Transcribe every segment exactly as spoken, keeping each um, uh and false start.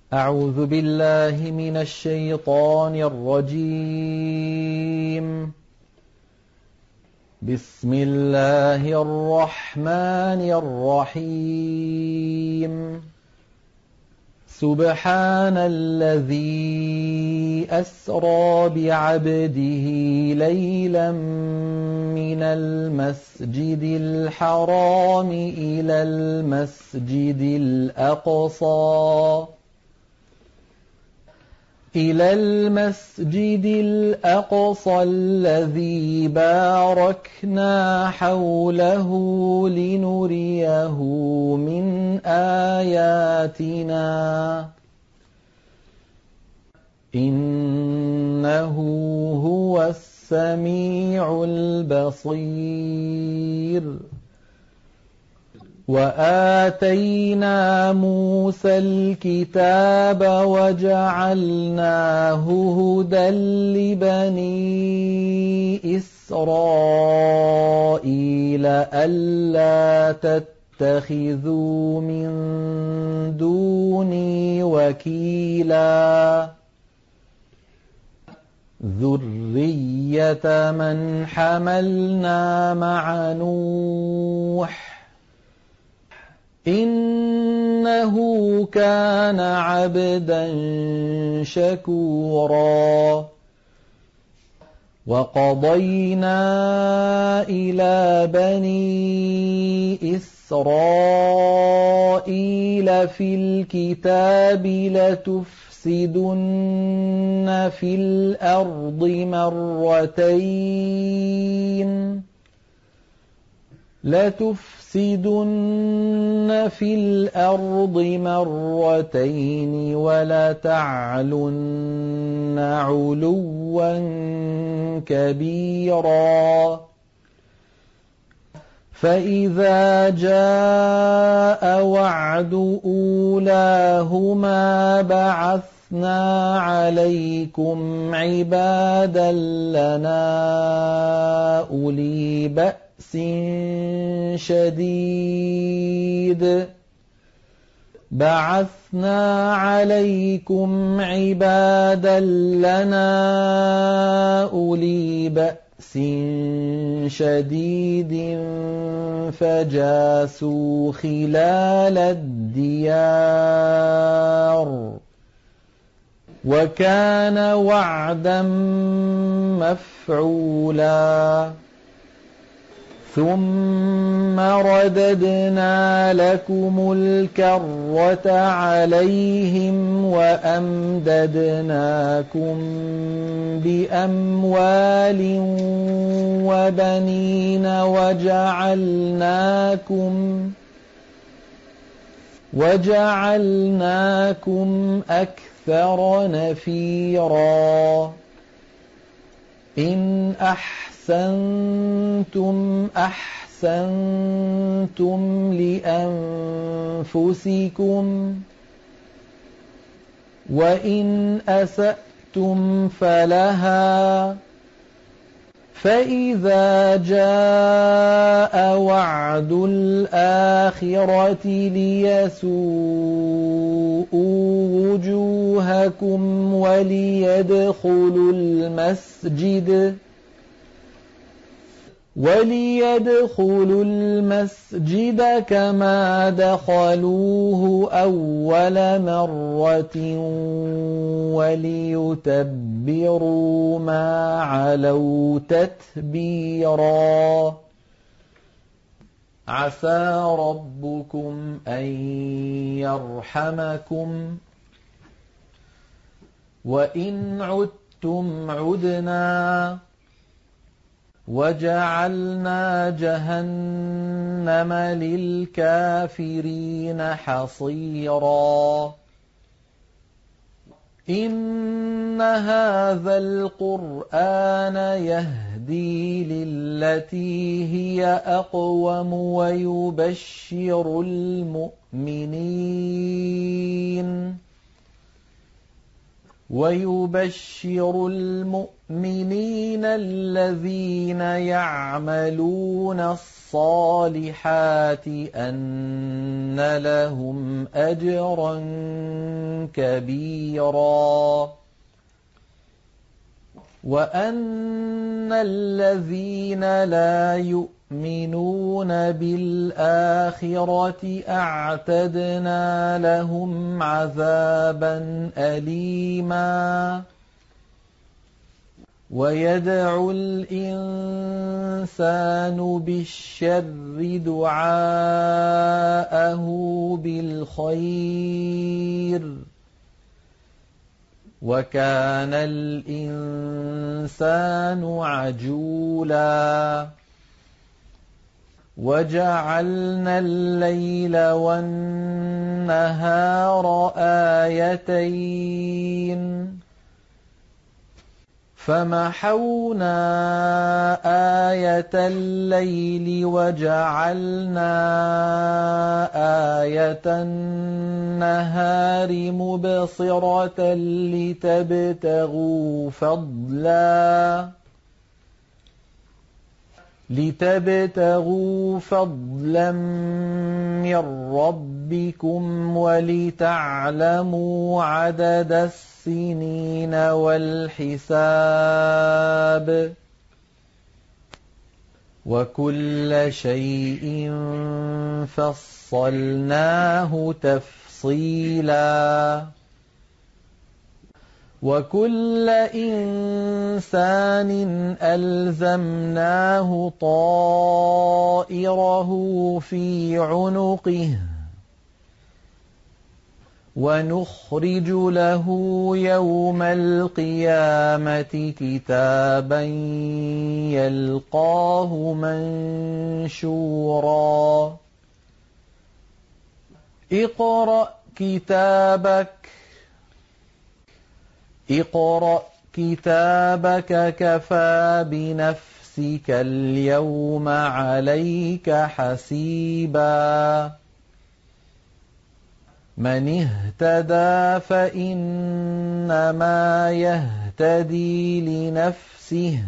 أعوذ بالله من الشيطان الرجيم. بسم الله الرحمن الرحيم. سبحان الذي أسرى بعبده ليلا من المسجد الحرام إلى المسجد الأقصى إلى المسجد الأقصى الذي باركنا حوله لنريه من آياتنا إنه هو السميع البصير. وآتينا موسى الكتاب وجعلناه هدى لبني إسرائيل ألا تتخذوا من دوني وكيلا ذرية من حملنا مع نوح إنه كان عبدا شكورا. وقضينا إلى بني إسرائيل في الكتاب لتفسدن في الأرض مرتين لتفسدن في الأرض مرتين ولتعلن علوا كبيرا. فإذا جاء وعد أولاهما بعثنا عليكم عبادا لنا أولي بأس شديد بعثنا عليكم عبادا لنا أولي بأس شديد فجاسوا خلال الديار وكان وعدا مفعولا. ثم رددنا لكم الكرة عليهم وأمددناكم بأموال وبنين وجعلناكم وجعلناكم أكثر نفيرا. إن أحسنتم أحسنتم لأنفسكم وإن أسأتم فلها. فإذا جاء وعد الآخرة ليسوءوا وجوهكم وليدخلوا المسجد وليدخلوا المسجد كما دخلوه أول مرة وليتبروا ما علوا تتبيرا. عسى ربكم أن يرحمكم وإن عدتم عدنا وجعلنا جهنم للكافرين حصيرا. إن هذا القرآن يهدي للتي هي أقوم ويبشر المؤمنين ويبشر المؤمنين الذين يعملون الصالحات أن لهم أجرا كبيرا وأن الذين لا يؤمنون بالآخرة أعتدنا لهم عذابا أليما ويدعو الإنسان بالشر دعاءه بالخير وكان الإنسان عجولا وجعلنا الليل والنهار آيتين فمحونا آية الليل وجعلنا آية النهار مبصرة لتبتغوا فضلا لتبتغوا فضلا من ربكم ولتعلموا عدد السنين والحساب وكل شيء فصلناه تفصيلا وكل إنسان ألزمناه طائره في عنقه ونخرج له يوم القيامة كتابا يلقاه منشورا اقرأ كتابك اقرأ كتابك كفى بنفسك اليوم عليك حسيبا من اهتدى فإنما يهتدي لنفسه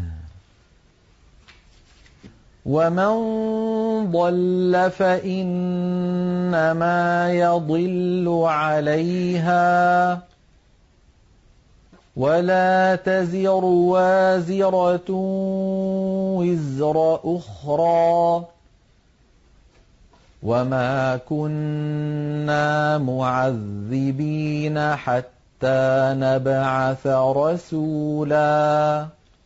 ومن ضل فإنما يضل عليها ولا تزر وازرة وزر أخرى وما كنا معذبين حتى نبعث رسولا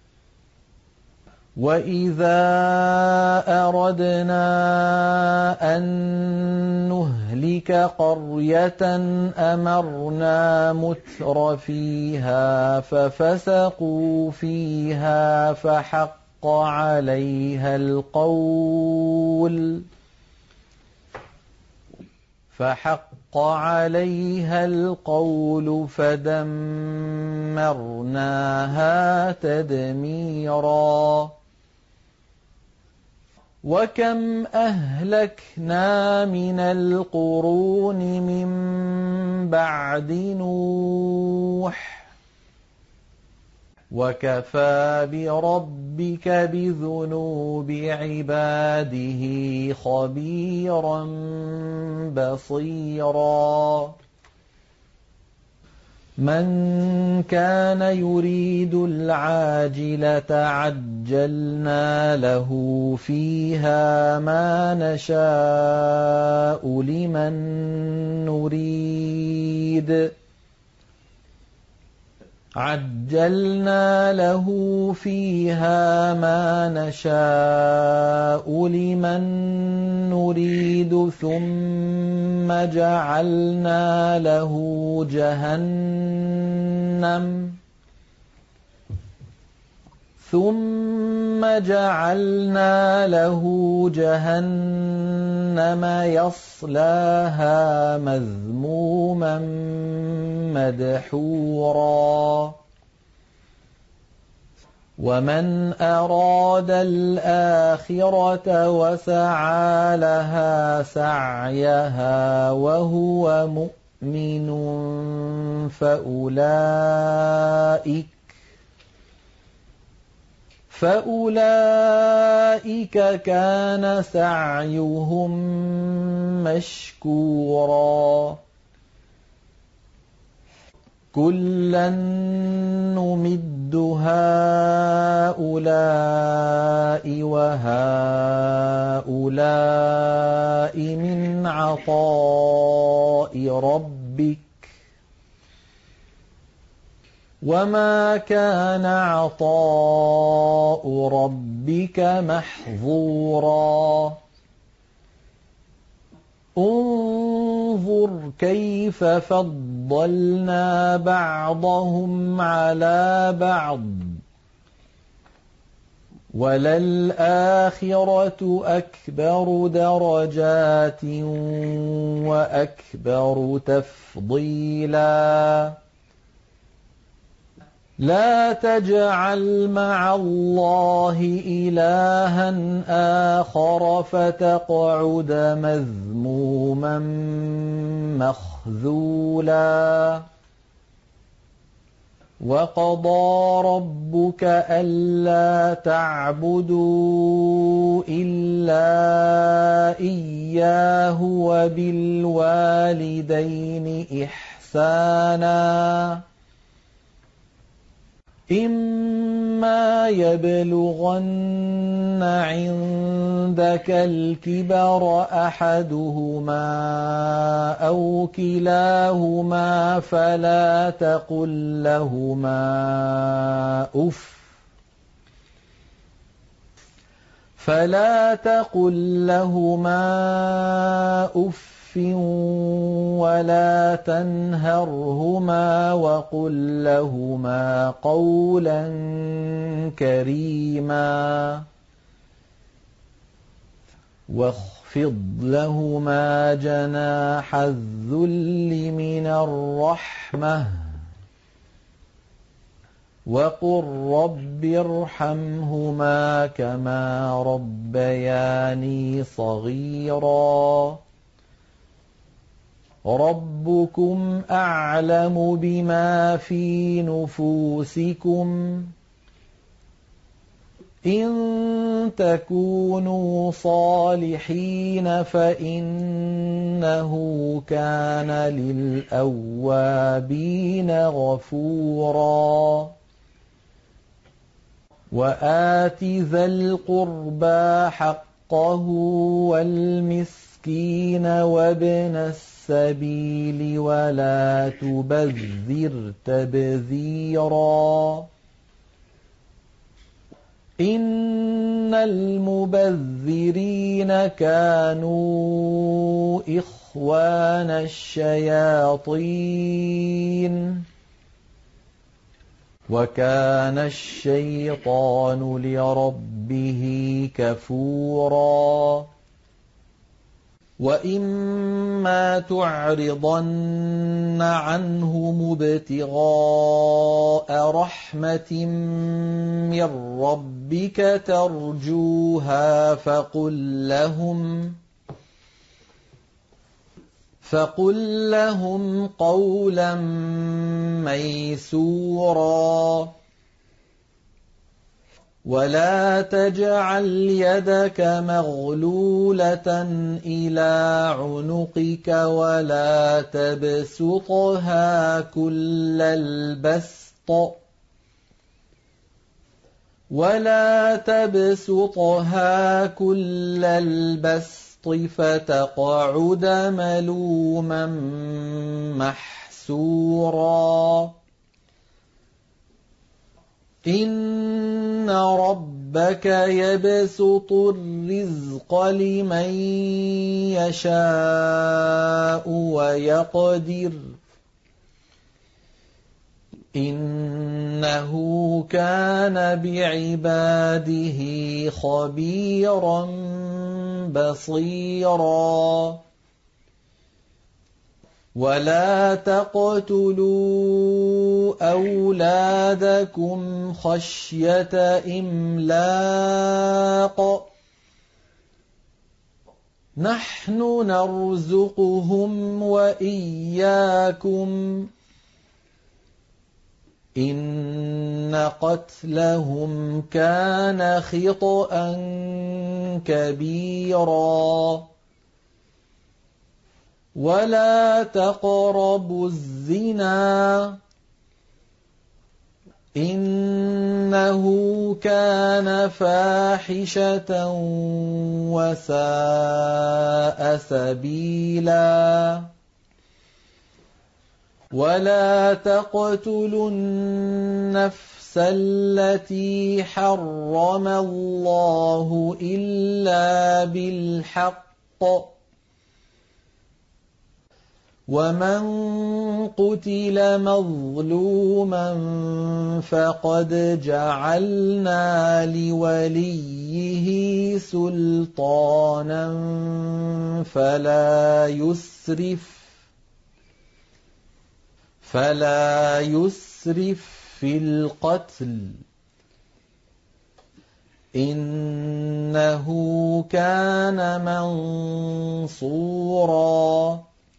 وإذا أردنا أن نهلك قرية أمرنا متر فيها ففسقوا فيها فحق عليها القول فحق عليها القول فدمرناها تدميرا وكم أهلكنا من القرون من بعد نوح وكفى بربك بذنوب عباده خبيرا بصيرا من كان يريد العاجلة عجلنا له فيها ما نشاء لمن نريد عجلنا له فيها ما نشاء لمن نريد ثم جعلنا له جهنم ثم جعلنا له جهنم يصلاها مذموما مدحورا ومن أراد الآخرة وسعى لها سعيها وهو مؤمن فأولئك فأولئك كان سعيهم مشكورا كلا نمد هؤلاء وهؤلاء من عطاء ربك وما كان عطاء ربك محظورا انظر كيف فضلنا بعضهم على بعض وللآخرة أكبر درجات وأكبر تفضيلا لا تجعل مع الله إلها آخر فتقعد مذموما مخذولا وقضى ربك ألا تعبدوا إلا إياه وبالوالدين إحسانا إما يبلغن عندك الكبر أحدهما أو كلاهما فلا تقل لهما أف فلا تقل لهما أف ولا تنهرهما وقل لهما قولا كريما واخفض لهما جناح الذل من الرحمة وقل رب ارحمهما كما ربياني صغيرا ربكم أعلم بما في نفوسكم إن تكونوا صالحين فإنه كان للأوابين غفورا وآت ذا القربى حقه والمسكين وابن السبيل ولا تبذر تبذيرا إن المبذرين كانوا إخوان الشياطين وكان الشيطان لربه كفورا وإما تعرضن عنهم ابتغاء رحمة من ربك ترجوها فقل لهم فقل لهم قولا ميسورا ولا تجعل يدك مغلولة إلى عنقك ولا تبسطها كل البسط ولا تبسطها كل البسط فتقعد ملوما محسورا إن ربك يبسط الرزق لمن يشاء ويقدر إنه كان بعباده خبيرا بصيرا ولا تقتلوا أولادكم خشية إملاق نحن نرزقهم وإياكم إِنَّ قَتْلَهُمْ كَانَ خِطْئًا كَبِيرًا وَلَا تَقْرَبُوا الزِّنَا إِنَّهُ كَانَ فَاحِشَةً وَسَاءَ سَبِيلًا وَلَا تَقْتُلُوا النَّفْسَ الَّتِي حَرَّمَ اللَّهُ إِلَّا بِالْحَقِّ وَمَن قُتِلَ مَظْلُومًا فَقَدْ جَعَلْنَا لِوَلِيِّهِ سُلْطَانًا فَلَا يُسْرِفْ فَلَا يُسْرِفْ فِي الْقَتْلِ إِنَّهُ كَانَ مَنصُورًا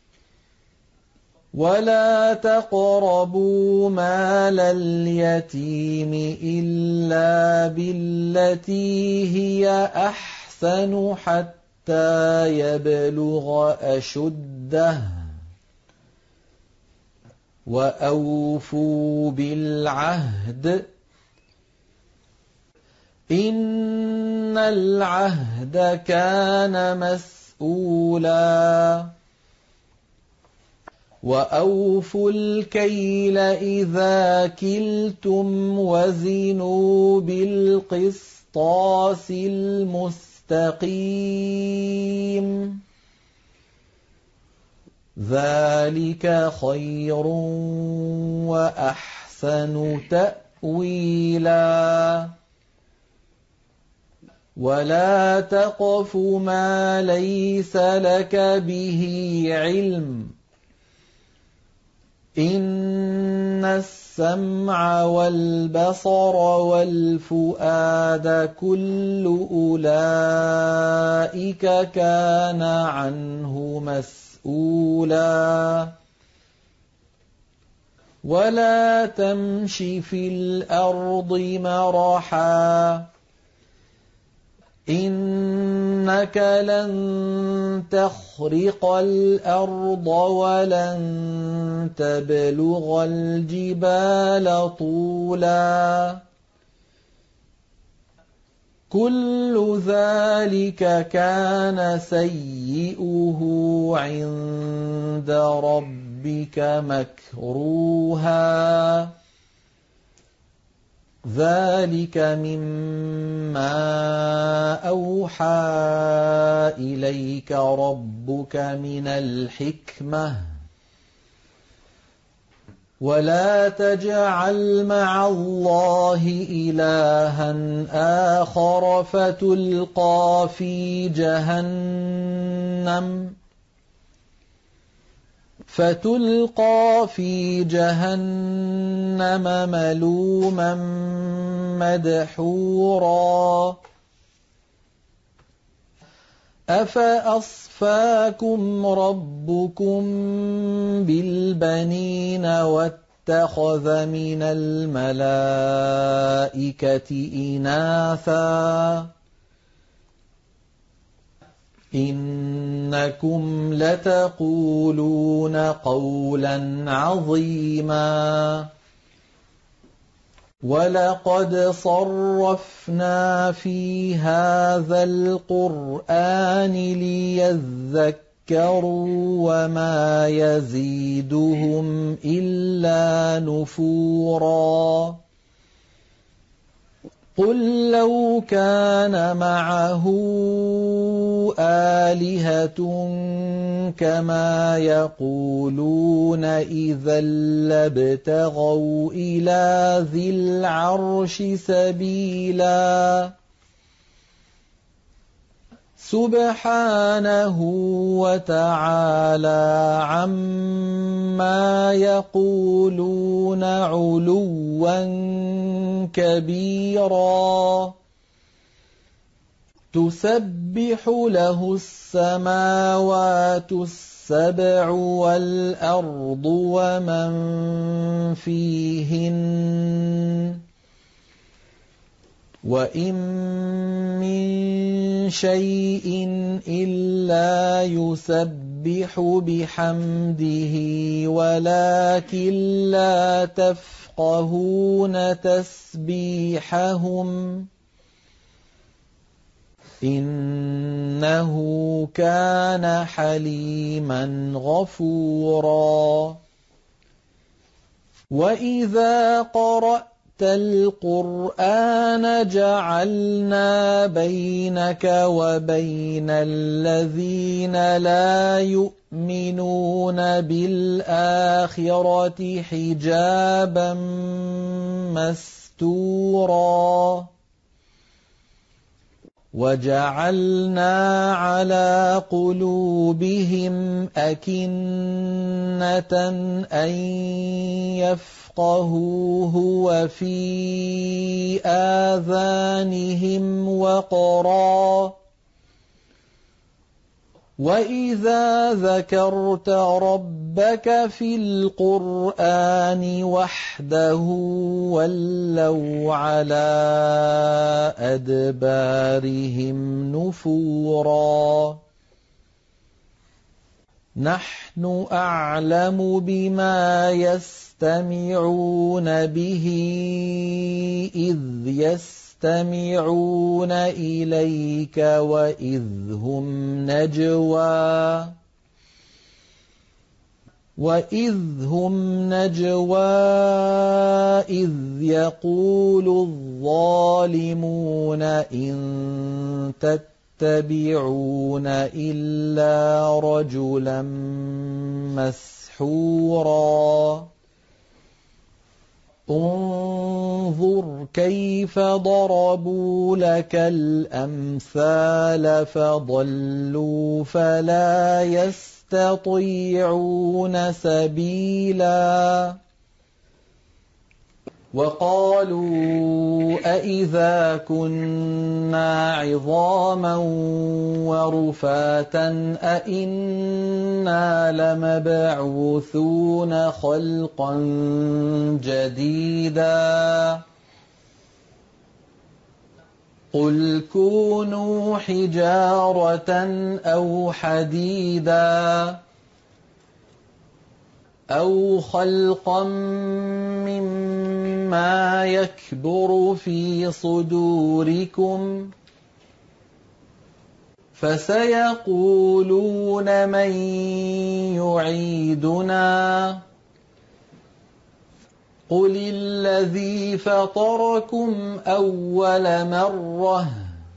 وَلَا تَقْرَبُوا مَالَ الْيَتِيمِ إِلَّا بِالَّتِي هِيَ أَحْسَنُ حَتَّىٰ يَبْلُغَ أَشُدَّهُ وَأَوْفُوا بِالْعَهْدِ إِنَّ الْعَهْدَ كَانَ مَسْئُولًا وَأَوْفُوا الْكَيْلَ إِذَا كِلْتُمْ وَزِنُوا بِالْقِسْطَاسِ الْمُسْتَقِيمِ ذَلِكَ خَيْرٌ وَأَحْسَنُ تَأْوِيلًا وَلَا تَقْفُ مَا لَيْسَ لَكَ بِهِ عِلْمٌ إِنَّ السَّمْعَ وَالْبَصَرَ وَالْفُؤَادَ كُلُّ أُولَٰئِكَ كَانَ عَنْهُ مسؤولا وَلَا تَمْشِ فِي الْأَرْضِ مَرَحًا إِنَّكَ لَن تَخْرِقَ الْأَرْضَ وَلَن تَبْلُغَ الْجِبَالَ طُولًا كُلُّ ذَٰلِكَ كَانَ سَيِّئُهُ عِندَ رَبِّكَ مَكْرُوهًا ذَٰلِكَ مِمَّا أَوْحَىٰ إِلَيْكَ رَبُّكَ مِنَ الْحِكْمَةِ وَلَا تَجْعَلْ مَعَ اللَّهِ إِلَٰهًا آخَرَ فَتُلْقَىٰ فِي جَهَنَّمَ فَتُلْقَىٰ فِي جَهَنَّمَ مَلُومًا مَّدْحُورًا أَفَأَصْفَاكُمْ رَبُّكُم بِالْبَنِينَ وَاتَّخَذَ مِنَ الْمَلَائِكَةِ إِنَاثًا إِنَّكُمْ لَتَقُولُونَ قَوْلًا عَظِيمًا وَلَقَدْ صَرَّفْنَا فِي هَٰذَا الْقُرْآنِ لِيَذَّكَّرُوا وَمَا يَزِيدُهُمْ إِلَّا نُفُورًا قُل لَّوْ كَانَ مَعَهُ آلِهَةٌ كَمَا يَقُولُونَ إِذًا لَّابْتَغَوْا إِلَىٰ ذِي الْعَرْشِ سَبِيلًا سُبْحَانَهُ وَتَعَالَىٰ عَمَّا يَقُولُونَ عُلُوًّا كَبِيرًا تُسَبِّحُ لَهُ السَّمَاوَاتُ السَّبْعُ وَالْأَرْضُ وَمَن فِيهِنَّ وَإِن مِّن شَيْءٍ إِلَّا يُسَبِّحُ بِحَمْدِهِ وَلَٰكِن لَّا تَفْقَهُونَ تَسْبِيحَهُمْ إِنَّهُ كَانَ حَلِيمًا غَفُورًا وَإِذَا قَرَأْتَ الْقُرْآنَ جَعَلْنَا بَيْنَكَ وَبَيْنَ الَّذِينَ لَا يُؤْمِنُونَ بِالْآخِرَةِ حِجَابًا مَّسْتُورًا وَجَعَلْنَا عَلَىٰ قُلُوبِهِمْ أَكِنَّةً أَن يَفْقَهُوهُ وَفِي آذَانِهِمْ وَقْرًا ۚ وَإِذَا ذَكَرْتَ رَبَّكَ فِي الْقُرْآنِ وَحْدَهُ وَلَّوْا عَلَىٰ أَدْبَارِهِمْ نُفُورًا نَّحْنُ أَعْلَمُ بِمَا يَسْتَمِعُونَ بِهِ إِذْ يَسْتَمِعُونَ إِلَيْكَ وَإِذْ هُمْ نَجْوَىٰ وَإِذْ هُمْ نَجْوَىٰ إِذْ يَقُولُ الظَّالِمُونَ إِن تَتَّبِعُونَ إِلَّا رَجُلًا مَّسْحُورًا انظُرْ كَيْفَ ضَرَبُوا لَكَ الْأَمْثَالَ فَضَلُّوا فَلَا يَسْتَطِيعُونَ سَبِيلًا وَقَالُوا أَإِذَا كُنَّا عِظَامًا وَرُفَاتًا أَإِنَّا لَمَبْعُوثُونَ خَلْقًا جَدِيدًا قُلْ كُونُوا حِجَارَةً أَوْ حَدِيدًا أَوْ خَلْقًا مِّمَّا يَكْبُرُ فِي صُدُورِكُمْ فَسَيَقُولُونَ مَن يُعِيدُنَا قُلِ الَّذِي فَطَرَكُمْ أَوَّلَ مَرَّةٍ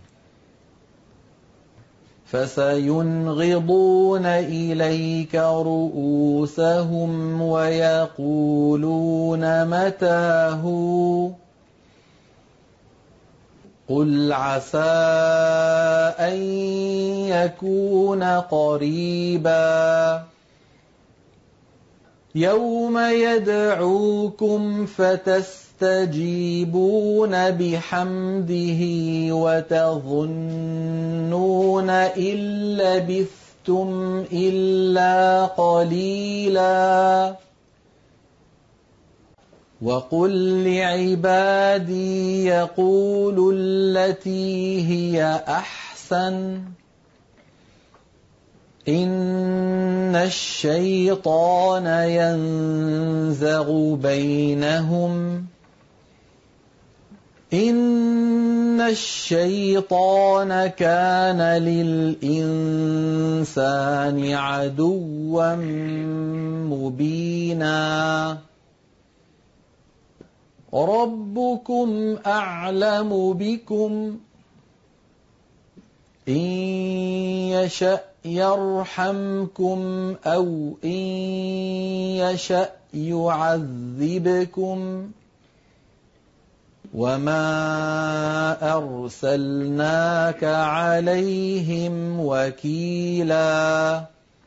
فَسَيُنْغِضُونَ إِلَيْكَ رُءُوسَهُمْ وَيَقُولُونَ مَتَىٰ هُوَ قُلْ عَسَىٰ أَن يَكُونَ قَرِيبًا يَوْمَ يَدْعُوكُمْ فَتَسْتَجِيبُونَ بِحَمْدِهِ وَتَظُنُّونَ إِن لَّبِثْتُمْ إِلَّا قَلِيلًا وَقُل لِّعِبَادِي يَقُولُوا الَّتِي هِيَ أَحْسَنُ إِنَّ الشَّيْطَانَ يَنزَغُ بَيْنَهُمْ إِنَّ الشَّيْطَانَ كَانَ لِلْإِنسَانِ عَدُوًّا مُّبِينًا رَبُّكُمْ أَعْلَمُ بِكُمْ إِن يَشَأْ يَرْحَمْكُمْ أَوْ إِن يَشَأْ يُعَذِّبْكُمْ وَمَا أَرْسَلْنَاكَ عَلَيْهِمْ وَكِيلًا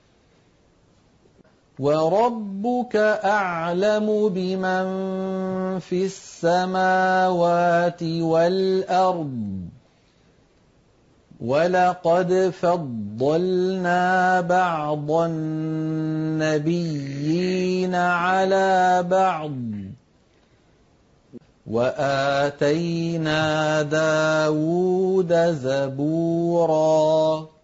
وَرَبُّكَ أَعْلَمُ بِمَن فِي السَّمَاوَاتِ وَالْأَرْضِ وَلَقَدْ فَضَّلْنَا بَعْضَ النَّبِيِّينَ عَلَىٰ بَعْضٍ وَآتَيْنَا دَاوُودَ زَبُورًا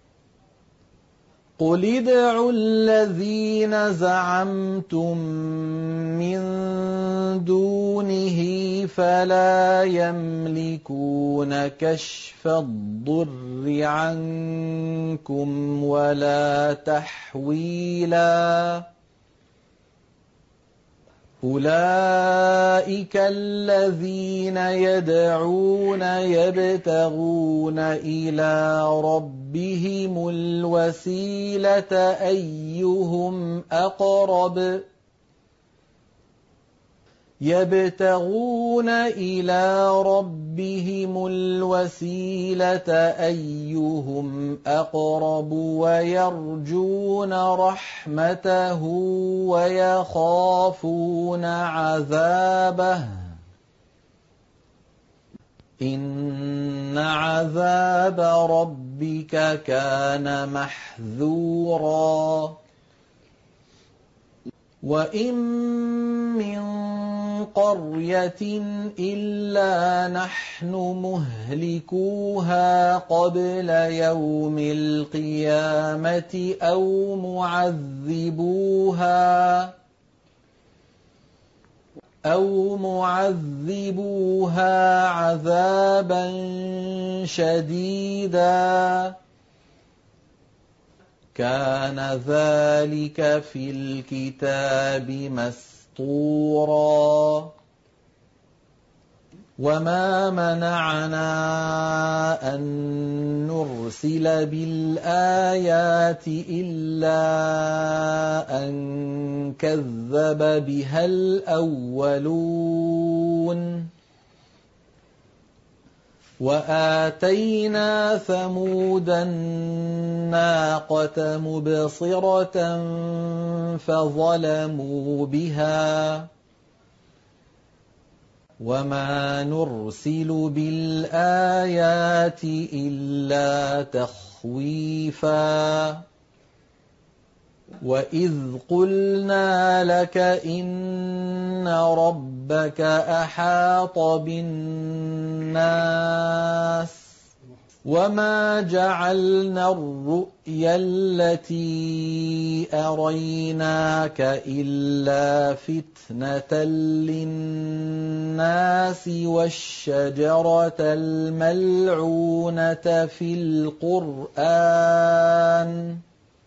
قُلِ ادْعُوا الَّذِينَ زَعَمْتُم مِّن دُونِهِ فَلَا يَمْلِكُونَ كَشْفَ الضُّرِّ عَنكُمْ وَلَا تَحْوِيلًا أُولَٰئِكَ الَّذِينَ يَدْعُونَ يَبْتَغُونَ إِلَىٰ رَبِّهِمُ الْوَسِيلَةَ أَيُّهُمْ أَقْرَبُ يَبْتَغُونَ إِلَىٰ رَبِّهِمُ الْوَسِيلَةَ أَيُّهُمْ أَقْرَبُ وَيَرْجُونَ رَحْمَتَهُ وَيَخَافُونَ عَذَابَهُ إِنَّ عَذَابَ رَبِّكَ كَانَ مَحْذُورًا وَإِن مِّن قَرْيَةٍ إِلَّا نَحْنُ مُهْلِكُوهَا قَبْلَ يَوْمِ الْقِيَامَةِ أَوْ مُعَذِّبُوهَا أَوْ مُعَذِّبُوهَا عَذَابًا شَدِيدًا كَانَ ذَلِكَ فِي الْكِتَابِ مَسْطُورًا وَمَا مَنَعَنَا أَن نُّرْسِلَ بِالْآيَاتِ إِلَّا أَن كَذَّبَ بِهَا الْأَوَّلُونَ وَآتَيْنَا ثَمُودَ النَّاقَةَ مُبْصِرَةً فَظَلَمُوا بِهَا وَمَا نُرْسِلُ بِالْآيَاتِ إِلَّا تَخْوِيفًا وَإِذْ قُلْنَا لَكَ إِنَّ رَبَّكَ أَحَاطَ بِالنَّاسِ وَمَا جَعَلْنَا الرُّؤْيَا الَّتِي أَرَيْنَاكَ إِلَّا فِتْنَةً لِّلنَّاسِ وَالشَّجَرَةَ الْمَلْعُونَةَ فِي الْقُرْآنِ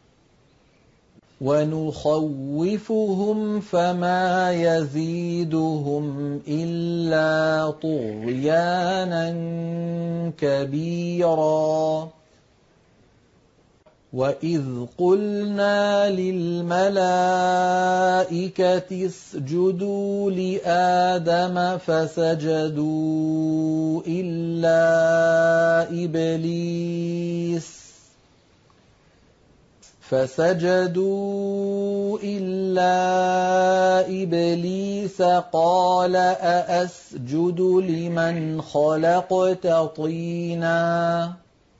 وَنُخَوِّفُهُمْ فَمَا يَزِيدُهُمْ إِلَّا طُغْيَانًا كَبِيرًا وَإِذْ قُلْنَا لِلْمَلَائِكَةِ اسْجُدُوا لِآدَمَ فَسَجَدُوا إِلَّا إِبْلِيسَ فَسَجَدُوا إِلَّا إِبْلِيسَ قَالَ أَأَسْجُدُ لِمَنْ خَلَقْتَ طِينًا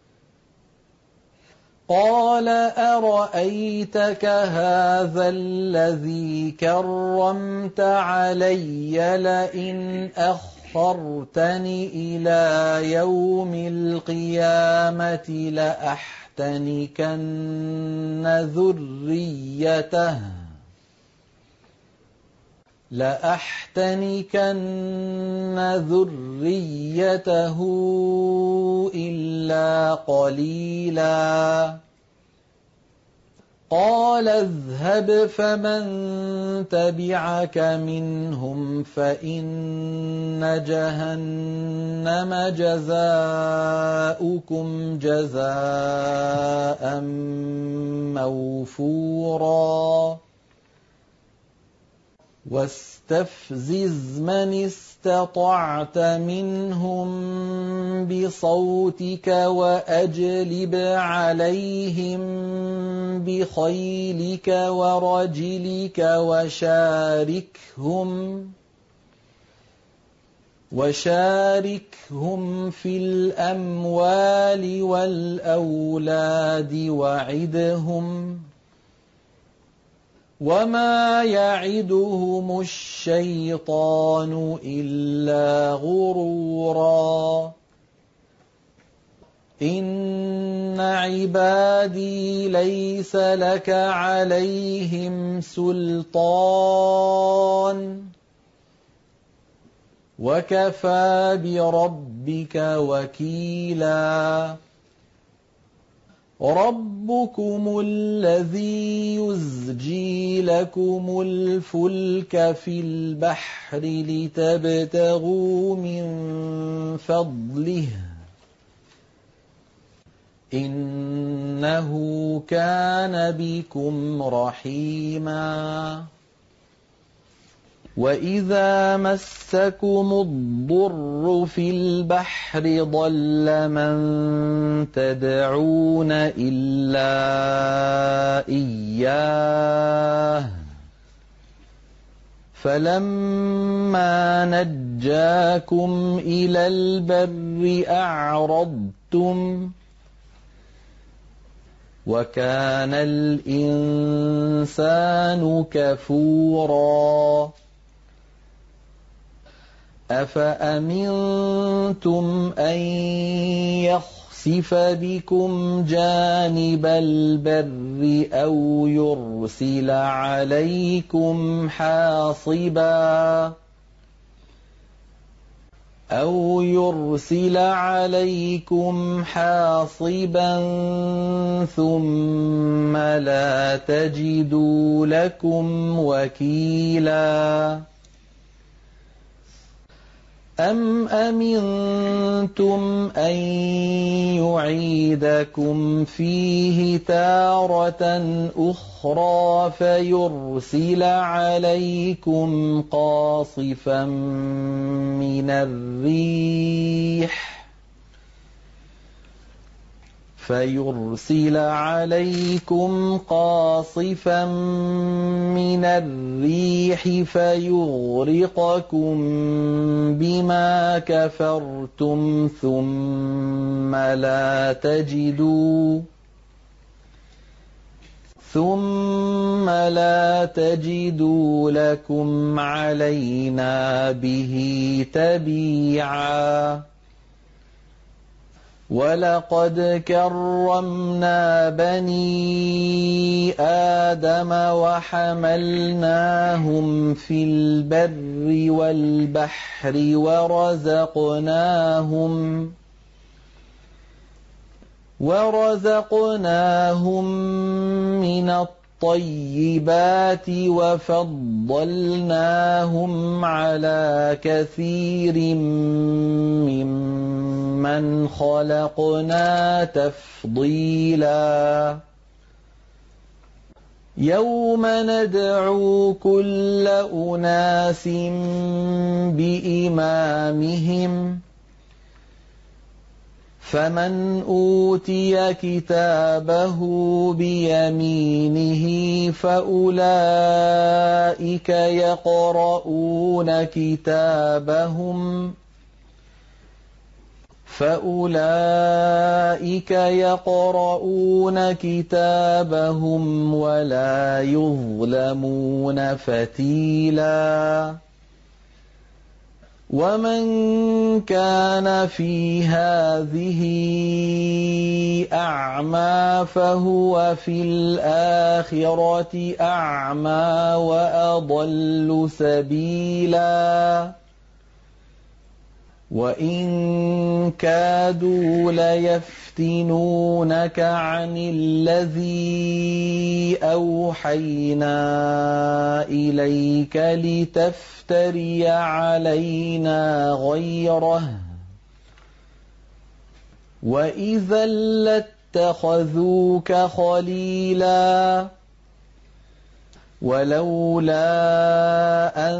قَالَ أَرَأَيْتَكَ هَٰذَا الَّذِي كَرَّمْتَ عَلَيَّ لَئِنْ أَخَّرْتَنِ إِلَىٰ يَوْمِ الْقِيَامَةِ لَأَحْتَنِكَنَّ ذُرِّيَّتَهُ لَأَحْتَنِكَنَّ ذُرِّيَّتَهُ إِلَّا قَلِيلًا قَالَ اذْهَبْ فَمَن تَبِعَكَ مِنْهُمْ فَإِنَّ جَهَنَّمَ جَزَاؤُكُمْ جَزَاءً مَّوْفُورًا وَاسْتَفْزِزْ مَنِ اسْتَطَعْتَ مِنْهُم بِصَوْتِكَ وَأَجْلِبْ عَلَيْهِم بِخَيْلِكَ وَرَجِلِكَ وَشَارِكْهُمْ وشاركهم في الأموال والأولاد وعدهم وما يعدهم الشيطان إلا غرورا إن عبادي ليس لك عليهم سلطان وكفى بربك وكيلا ربكم الذي يزجي لكم الفلك في البحر لتبتغوا من فضله إنه كان بكم رحيما وإذا مسكم الضر في البحر ضل من تدعون إلا إياه فلما نجاكم إلى البر أعرضتم وكان الإنسان كفورا أفأمنتم أن يخسف بكم جانب البر أو يرسل عليكم حاصبا أو يرسل عليكم حاصبا ثم لا تجدوا لكم وكيلا أم أمنتم أن يعيدكم فيه تارة أخرى فيرسل عليكم قاصفا من الريح فيرسل عليكم قاصفا من الريح فيغرقكم بما كفرتم ثم لا تجدوا ثم لا تجدوا لكم علينا به تبيعا ولقد كرمنا بني آدم وحملناهم في البر والبحر ورزقناهم ورزقناهم من الطيبات وفضلناهم على كثير ممن خلقنا تفضيلا يوم ندعو كل أناس بإمامهم فمن أوتي كتابه بيمينه فأولئك يقرؤون كتابهم فأولئك يقرؤون كتابهم ولا يظلمون فتيلا ومن كان في هذه أعمى فهو في الآخرة أعمى وأضل سبيلا وإن كادوا ليفتنونك عن الذي أوحينا إليك لتفتري علينا غيره وإذا لاتخذوك خليلا ولولا أن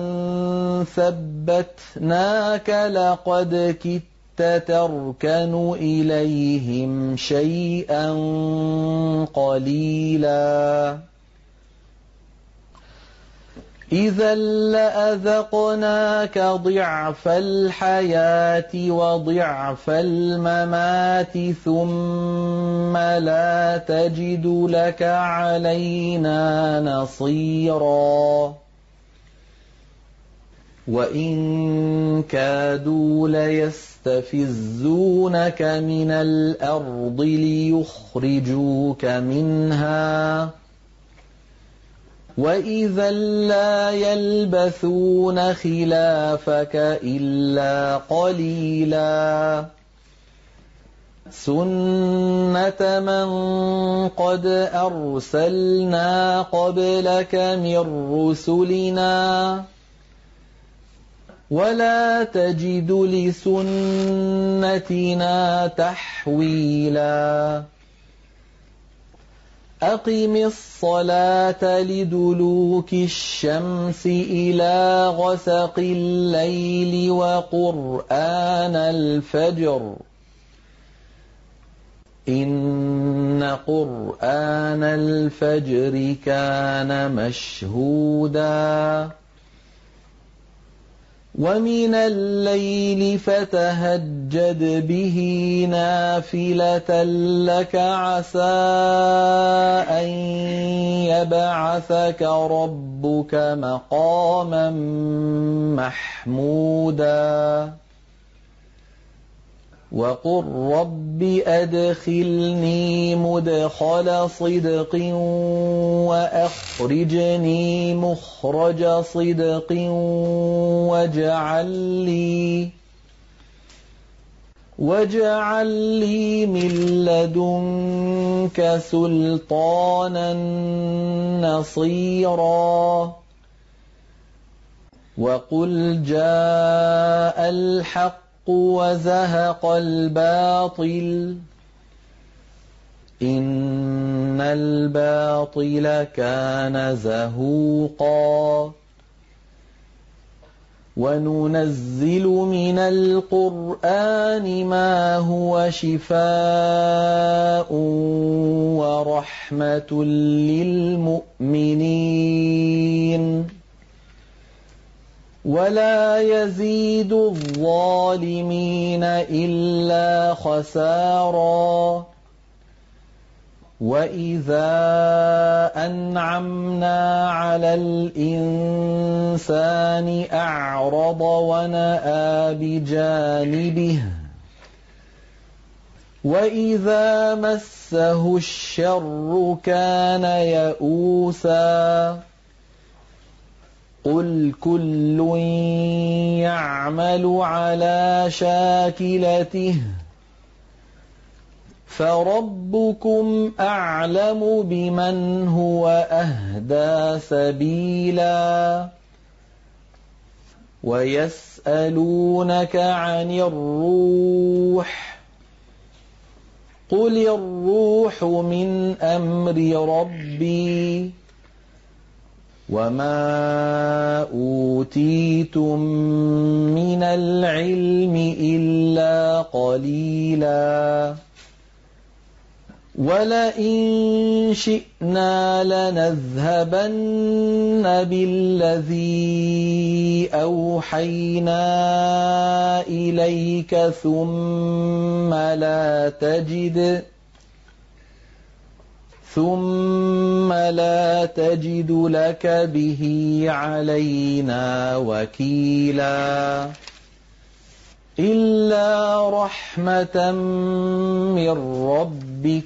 ثبتناك لقد كدت تركن إليهم شيئا قليلا إِذًا لَّأَذَقْنَاكَ ضِعْفَ الْحَيَاةِ وَضِعْفَ الْمَمَاتِ ثُمَّ لَا تَجِدُ لَكَ عَلَيْنَا نَصِيرًا وَإِن كَادُوا لَيَسْتَفِزُّونَكَ مِنَ الْأَرْضِ لِيُخْرِجُوكَ مِنْهَا وَإِذًا لَّا يَلْبَثُونَ خِلَافَكَ إِلَّا قَلِيلًا سُنَّةَ مَن قَدْ أَرْسَلْنَا قَبْلَكَ مِن رُّسُلِنَا وَلَا تَجِدُ لِسُنَّتِنَا تَحْوِيلًا أَقِمِ الصَّلَاةَ لِدُلُوكِ الشَّمْسِ إِلَىٰ غَسَقِ اللَّيْلِ وَقُرْآنَ الْفَجْرِ إِنَّ قُرْآنَ الْفَجْرِ كَانَ مَشْهُودًا وَمِنَ اللَّيْلِ فَتَهَجَّدْ بِهِ نَافِلَةً لَّكَ عَسَىٰ أَن يَبْعَثَكَ رَبُّكَ مَقَامًا مَّحْمُودًا وَقُل رَّبِّ أَدْخِلْنِي مُدْخَلَ صِدْقٍ وَأَخْرِجْنِي مُخْرَجَ صِدْقٍ وَاجْعَل لِّي وَاجْعَل لِّي مِن لَّدُنكَ سُلْطَانًا نَّصِيرًا وَقُلْ جَاءَ الْحَقُّ وَزَهَقَ الْبَاطِلُ إِنَّ الْبَاطِلَ كَانَ زَهُوقًا وَنُنَزِّلُ مِنَ الْقُرْآنِ مَا هُوَ شِفَاءٌ وَرَحْمَةٌ لِّلْمُؤْمِنِينَ وَلَا يَزِيدُ الظَّالِمِينَ إِلَّا خَسَارًا وَإِذَا أَنْعَمْنَا عَلَى الْإِنسَانِ أَعْرَضَ وَنَأَىٰ بِجَانِبِهِ وَإِذَا مَسَّهُ الشَّرُّ كَانَ يَئُوسًا قُلْ كُلٌّ يَعْمَلُ عَلَىٰ شَاكِلَتِهِ فَرَبُّكُمْ أَعْلَمُ بِمَنْ هُوَ أَهْدَىٰ سَبِيلًا وَيَسْأَلُونَكَ عَنِ الرُّوحِ قُلِ الرُّوحُ مِنْ أَمْرِ رَبِّي وَمَا أُوتِيتُم مِّنَ الْعِلْمِ إِلَّا قَلِيلًا وَلَئِن شِئْنَا لَنَذْهَبَنَّ بِالَّذِي أَوْحَيْنَا إِلَيْكَ ثُمَّ لَا تَجِدُ ثُمَّ لَا تَجِدُ لَكَ بِهِ عَلَيْنَا وَكِيلًا إِلَّا رَحْمَةً مِّن رَّبِّكَ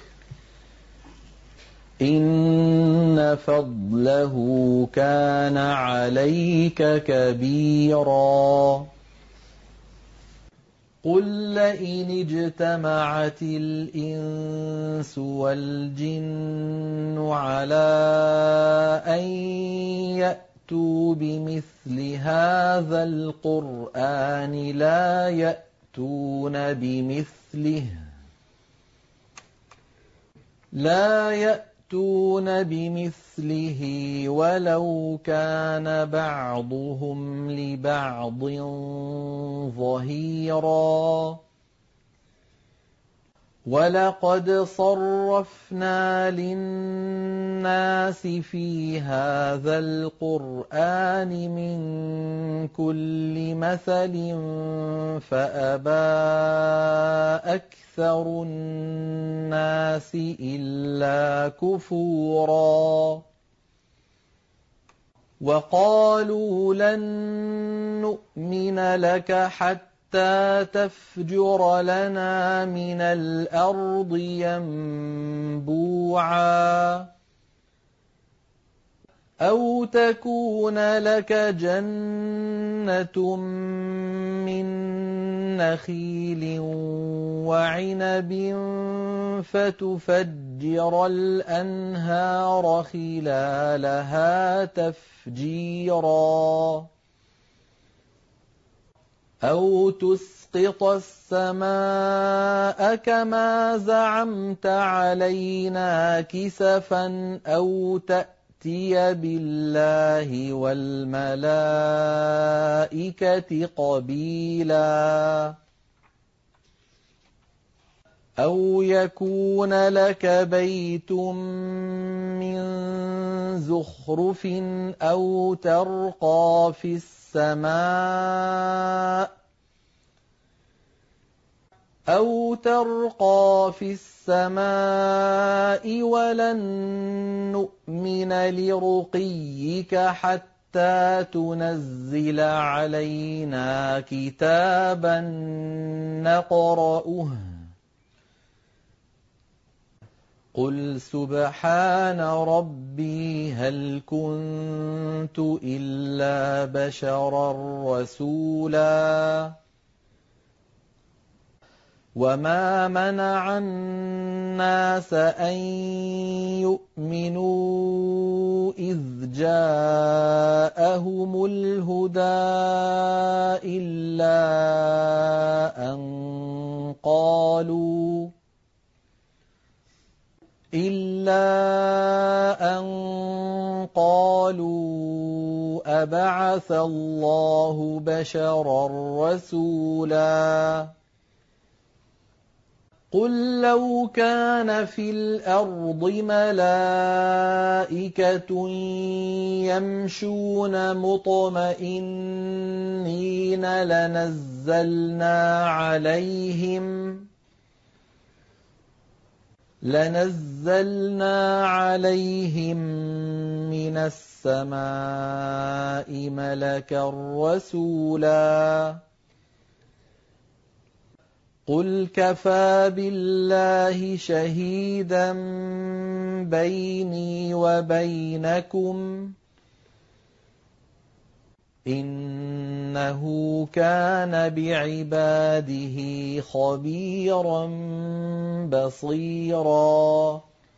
إِنَّ فَضْلَهُ كَانَ عَلَيْكَ كَبِيرًا قُل لَّئِنِ اجْتَمَعَتِ الْإِنسُ وَالْجِنُّ عَلَىٰ أَن يَأْتُوا بِمِثْلِ هَٰذَا الْقُرْآنِ لَا يَأْتُونَ بِمِثْلِهِ لَا يَأْتُونَ بِمِثْلِهِ وَلَوْ كَانَ بَعْضُهُمْ لِبَعْضٍ ظَهِيرًا وَلَقَدْ صَرَّفْنَا لِلنَّاسِ فِي هَٰذَا الْقُرْآنِ مِن كُلِّ مَثَلٍ فَأَبَىٰ أَكْثَرُ النَّاسِ إِلَّا كُفُورًا وَقَالُوا لَن نُّؤْمِنَ لَكَ حَتَّىٰ تَفْجُرَ لَنَا مِنَ الْأَرْضِ يَنبُوعًا أَوْ تَكُونَ لَكَ جَنَّةٌ مِّن نَّخِيلٍ وَعِنَبٍ فَتُفَجِّرَ الْأَنْهَارَ خِلَالَهَا تَفْجِيرًا أَوْ تُسْقِطَ السَّمَاءَ كَمَا زَعَمْتَ عَلَيْنَا كِسَفًا أَوْ تَأْتِيَ بِاللَّهِ وَالْمَلَائِكَةِ قَبِيلًا أَوْ يَكُونَ لَكَ بَيْتٌ مِّن زُخْرُفٍ أَوْ تَرْقَىٰ فِي السَّمَاءِ أَوْ تَرْقَىٰ فِي السَّمَاءِ وَلَن نُّؤْمِنَ لِرُقِيِّكَ حَتَّىٰ تُنَزِّلَ عَلَيْنَا كِتَابًا نَّقْرَؤُهُ قُلْ سُبْحَانَ رَبِّي هَلْ كُنتُ إِلَّا بَشَرًا رَّسُولًا وَمَا مَنَعَ النَّاسَ أَن يُؤْمِنُوا إِذْ جَاءَهُمُ الْهُدَىٰ إِلَّا أَن قَالُوا إِلَّا أَن قَالُوا أَبَعَثَ اللَّهُ بَشَرًا رَّسُولًا قُل لَّوْ كَانَ فِي الْأَرْضِ مَلَائِكَةٌ يَمْشُونَ مُطْمَئِنِّينَ لَنَزَّلْنَا عَلَيْهِم لَنَزَّلْنَا عَلَيْهِم مِّنَ السَّمَاءِ مَلَكًا رَّسُولًا قُلْ كَفَىٰ بِاللَّهِ شَهِيدًا بَيْنِي وَبَيْنَكُمْ إِنَّهُ كَانَ بِعِبَادِهِ خَبِيرًا بَصِيرًا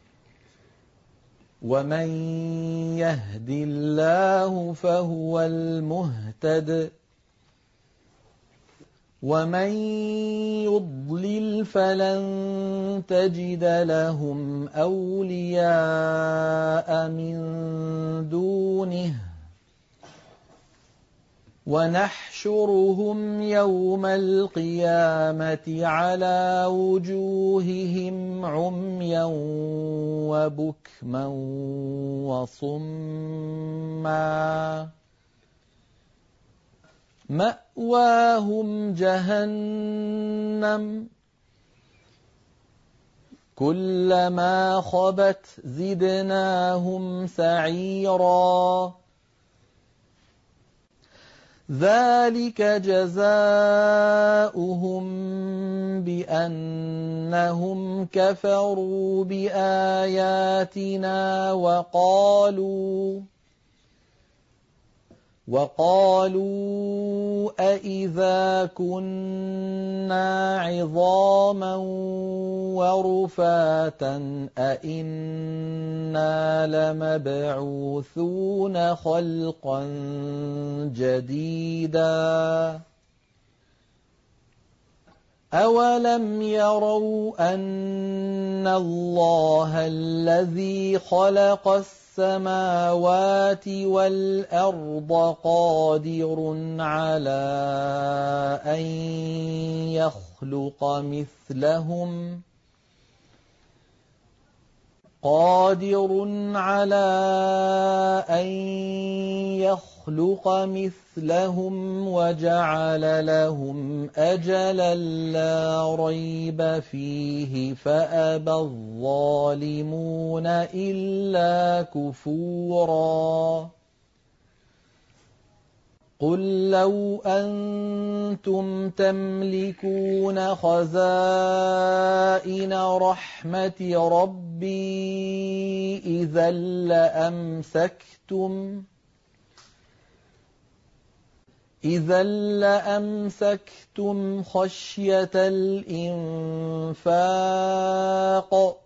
وَمَن يَهْدِ اللَّهُ فَهُوَ الْمُهْتَدِ وَمَن يُضْلِلْ فَلَن تَجِدَ لَهُمْ أَوْلِيَاءَ مِن دُونِهِ وَنَحْشُرُهُمْ يَوْمَ الْقِيَامَةِ عَلَىٰ وُجُوهِهِمْ عُمْيًا وَبُكْمًا وَصُمًّا مَأْوَاهُمْ جَهَنَّمُ كُلَّمَا خَبَتْ زِدْنَاهُمْ سَعِيرًا ذَٰلِكَ جَزَاؤُهُم بِأَنَّهُمْ كَفَرُوا بِآيَاتِنَا وَقَالُوا وَقَالُوا أَإِذَا كُنَّا عِظَامًا وَرُفَاتًا أَإِنَّا لَمَبْعُوثُونَ خَلْقًا جَدِيدًا أَوَلَمْ يَرَوْا أَنَّ اللَّهَ الَّذِي خَلَقَ السَّمَاوَاتِ وَالْأَرْضَ قَادِرٌ عَلَىٰ أَن يَخْلُقَ مِثْلَهُمْ قادر على أن يخلق مثلهم وجعل لهم أجلا لا ريب فيه فأبى الظالمون إلا كفورا قل لو أنتم تملكون خزائن رحمة ربي إذا لأمسكتم إذا لأمسكتم خشية الإنفاق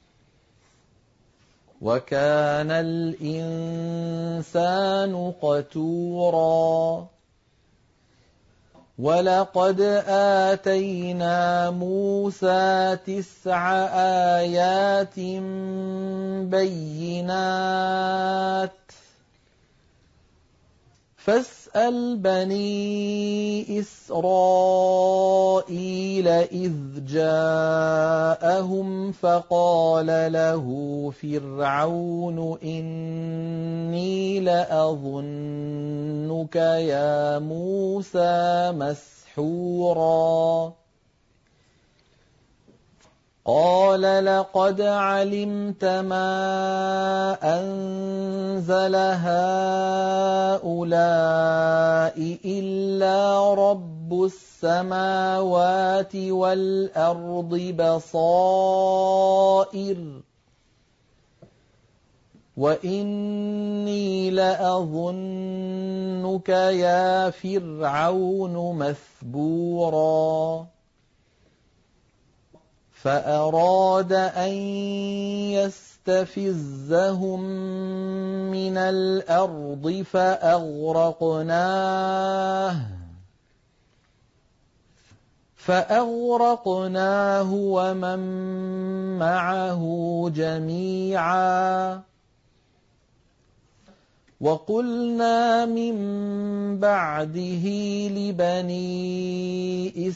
وكان الإنسان قتورا ولقد آتينا موسى تسع آيات بينات فاسأل بني إسرائيل إذ جاءهم فقال له فرعون إني لأظنك يا موسى مسحورا قال لقد علمت ما أنزل هؤلاء إلا رب السماوات والأرض بصائر وإني لأظنك يا فرعون مثبورا فأراد أن يستفزهم من الأرض فأغرقناه فأغرقناه ومن معه جميعا وقلنا من بعده لبني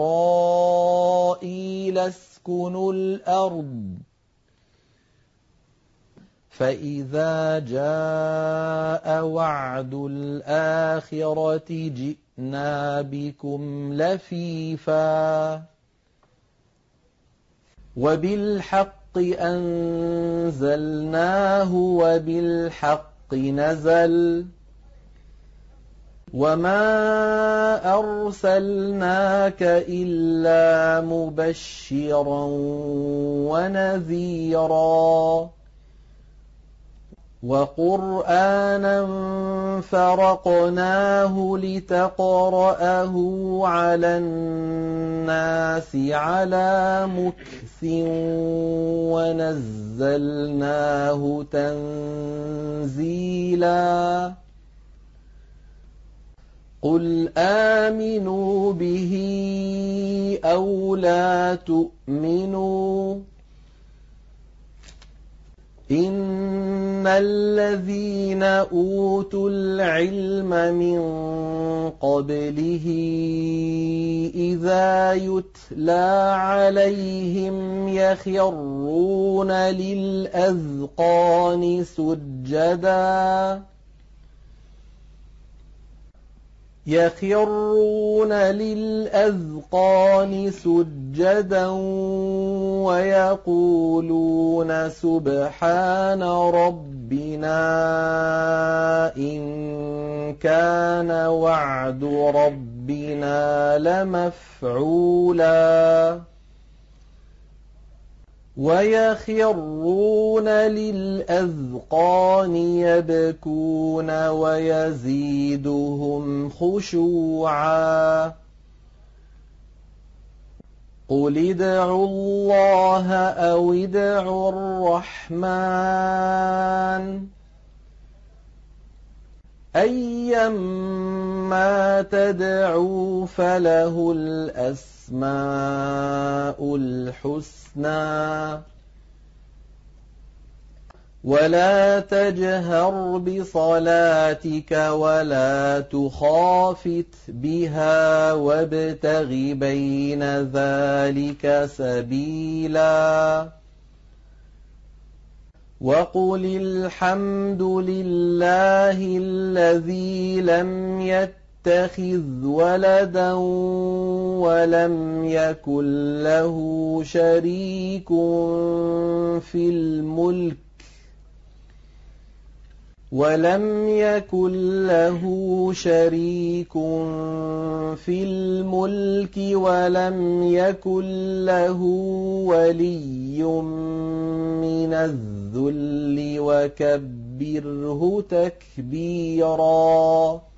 إسرائيل اسكنوا الأرض فإذا جاء وعد الآخرة جئنا بكم لفيفا وبالحق أنزلناه وبالحق نزل وما أرسلناك إلا مبشرا ونذيرا وقرآنا فرقناه لتقرأه على الناس على مكث ونزلناه تنزيلا قل آمنوا به أو لا تؤمنوا إن الذين أوتوا العلم من قبله إذا يتلى عليهم يخرون للأذقان سجدا يخرون للأذقان سجدا ويقولون سبحان ربنا إن كان وعد ربنا لمفعولا ويخرون للأذقان يبكون ويزيدهم خشوعا قل ادعوا الله أو ادعوا الرحمن أيما تدعوا فله الأسماء الحسنى ولا تجهر بصلاتك ولا تخافت بها وابتغ بين ذلك سبيلا وقل الحمد لله الذي لم يتخذ ولدا ولم يكن له شريك في الملك ولم يكن له شريك في الملك ولم يكن له ولي من الذل وكبره تكبيرا.